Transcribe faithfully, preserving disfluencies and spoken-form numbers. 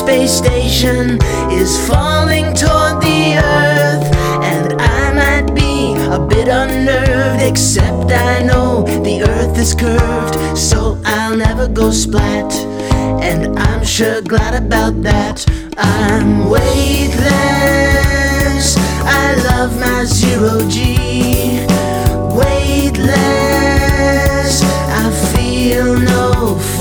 space station is falling toward the earth, and I might be a bit unnerved, except I know the earth is curved, so I'll never go splat, and I'm sure glad about that. I'm weightless, I love my zero G. Weightless, I feel no